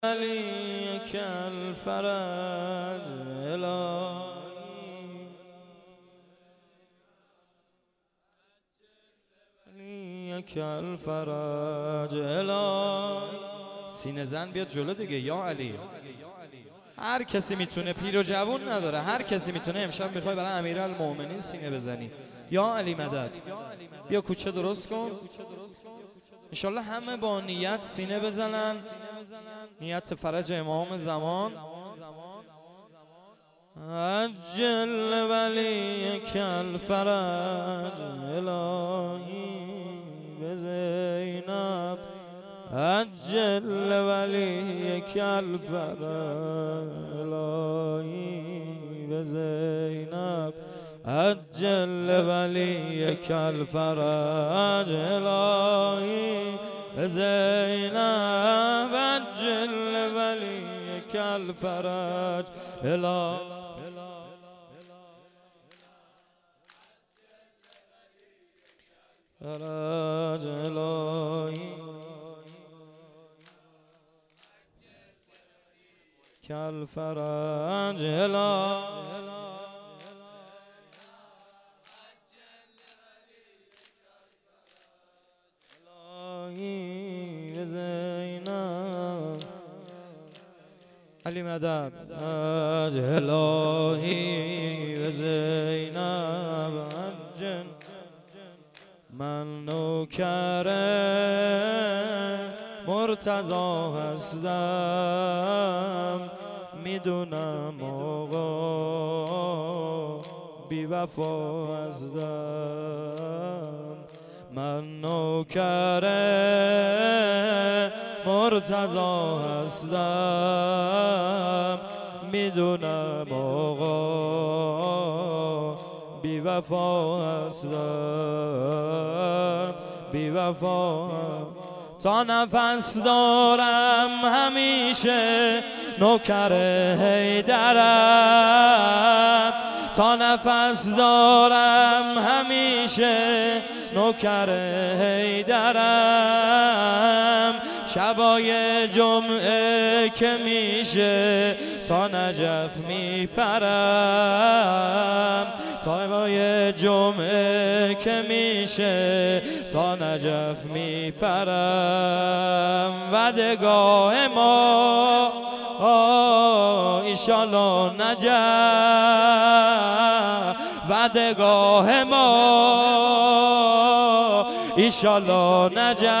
علیک الفرج الهی علیک الفرج الهی. سینه زن بیاد جلو دیگه. یا علی، هر کسی میتونه، پیر و جوون نداره، هر کسی میتونه. امشب میخوای برای امیرالمومنین سینه بزنی. یا علی مدد. بیا کوچه درست کن انشالله همه با نیت سینه بزنن، نیت فرج امام زمان. عجل ولیک الفرج الهی به زینب، عجل ولیک الفرج الهی به زینب، عجل ولیک الفرج الهی به زینب، عجل ولیک الفرج الهی. فرج الهی کالفرج الهی زینب علی مدد. الهی و زینب عجل. من نوکر مرتضی هستم، میدونم آقا بی وفا هستم. من نوکر مرتضی هستم، میدونم آقا بی وفا هستم، بی وفا. تا نفس دارم همیشه نوکر حیدرم، تا نفس دارم همیشه نوکر حیدرم. شبای جمعه که میشه تا نجف میپرم، شبای جمعه که میشه تا نجف میپرم. ودگاه ما ایشالله نجف، ودگاه ما ایشالله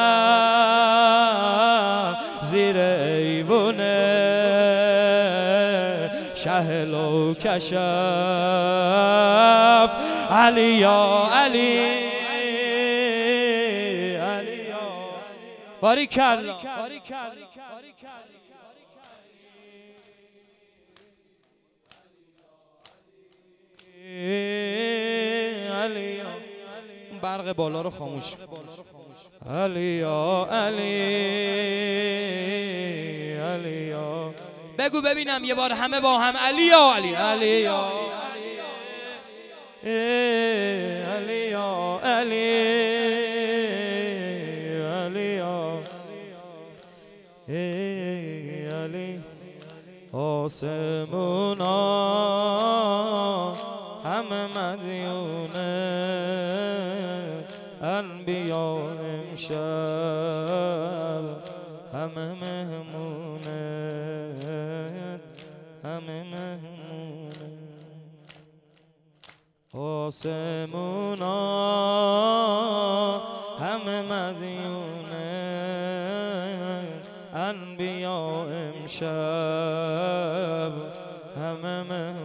نجف. زیر ایوونه شهل و کشف. علی یا علی علی یا باریکالله علی. برق بالا رو خاموش. علی یا علی علی یا. بگو ببینم یه بار همه با هم. علی یا علی علی یا علی یا علی علی یا علی. آسمونا همه مدیونه، انبیا امشب همه مهمونه، همه مهمونه. آسمونا همه مدیونه، انبیا امشب همه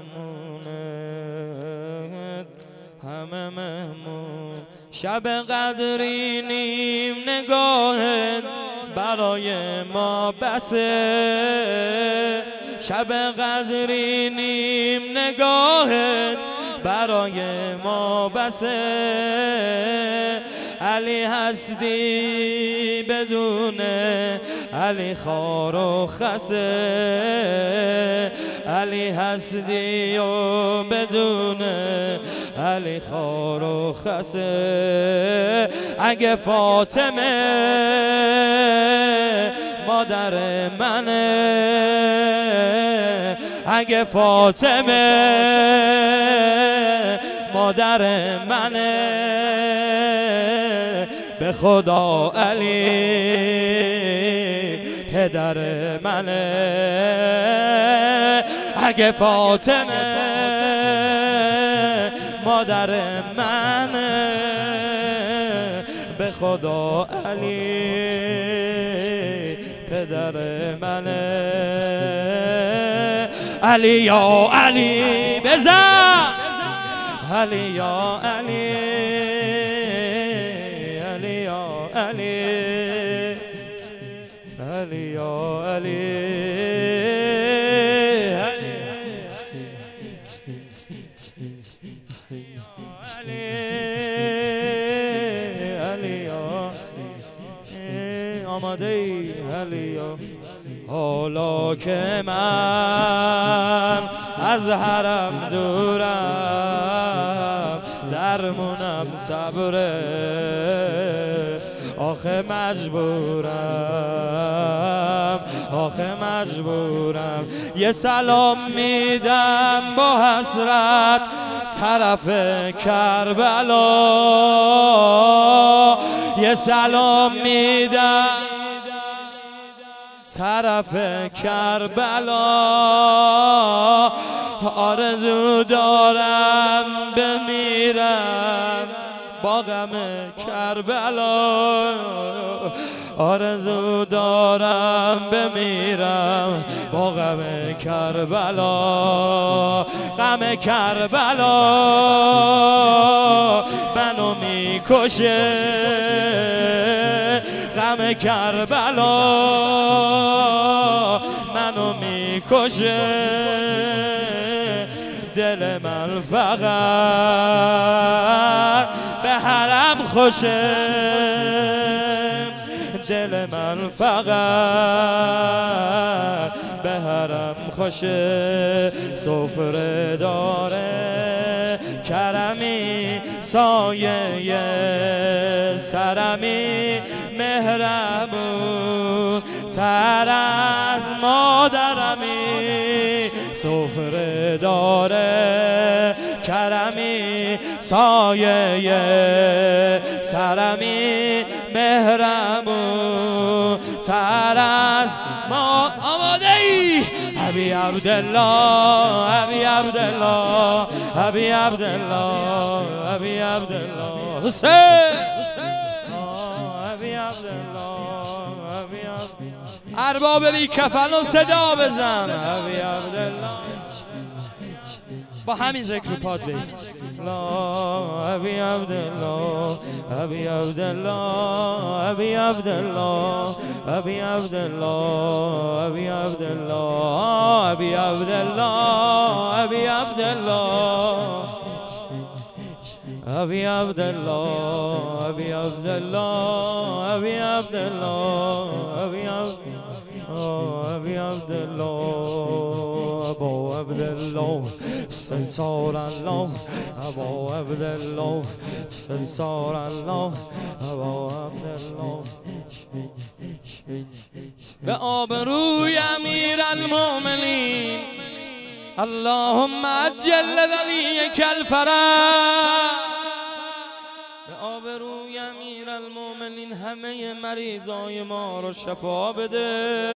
مهمونه، همه مهمون. شب قدری نیم نگاهت برای ما بسه، شب قدری نیم نگاهت برای ما بسه. علی هستی بدون علی خار و خسه، علی هستی و بدون علی خار و خسه. اگه فاطمه مادر منه، اگه فاطمه مادر منه، به خدا علی پدر منه، اگه فاطمه مادر منه، به خدا علی پدر منه. علی یا علی بزن، علی یا علی، علی یا علی، علی یا علی، آماده ای علیو. حالا که من از حرم دورم، درمونم صبره، آخه مجبورم، آخه مجبورم. یه سلام میدم با حسرت طرف کربلا، یه سلام میدم طرف کربلا، آرزو دارم بمیرم با غم کربلا، آرزو دارم بمیرم با غم کربلا. غم کربلا منو میکشه، غم کربلا منو میکشه، دل من فقط به حرم خوشه، دل من فقط به حرم خوشه. سفره داره کرمی، سایه سرمی، مهربون تر از مادرمی. سفره داره کرمی، سایه سرمی، مهربون تر از ما. آماده ای ابی عبدالله، ابی عبدالله، ابی عبدالله، ابی عبدالله حسین، ابی عبدالله، ابی عبدالله. ارباب بی کفن و صدا بزن. ابی عبدالله با همین ذکر و پاد بیز. لا ابی عبدالله، ابی عبدالله، ابی عبدالله، ابی عبدالله، ابی عبدالله، ابی عبدالله، ابی عبدالله، ابی عبدالله، ابی عبدالله، ابی عبدالله، ابی عبدالله، ابو عبدالله سنسار الله، ابو عبدالله سنسار الله، ابو عبدالله. به آبروی امیر المؤمنین اللهم عجل ولیک الفرج. به آبروی امیر المؤمنین همه مریضای ما رو شفا بده.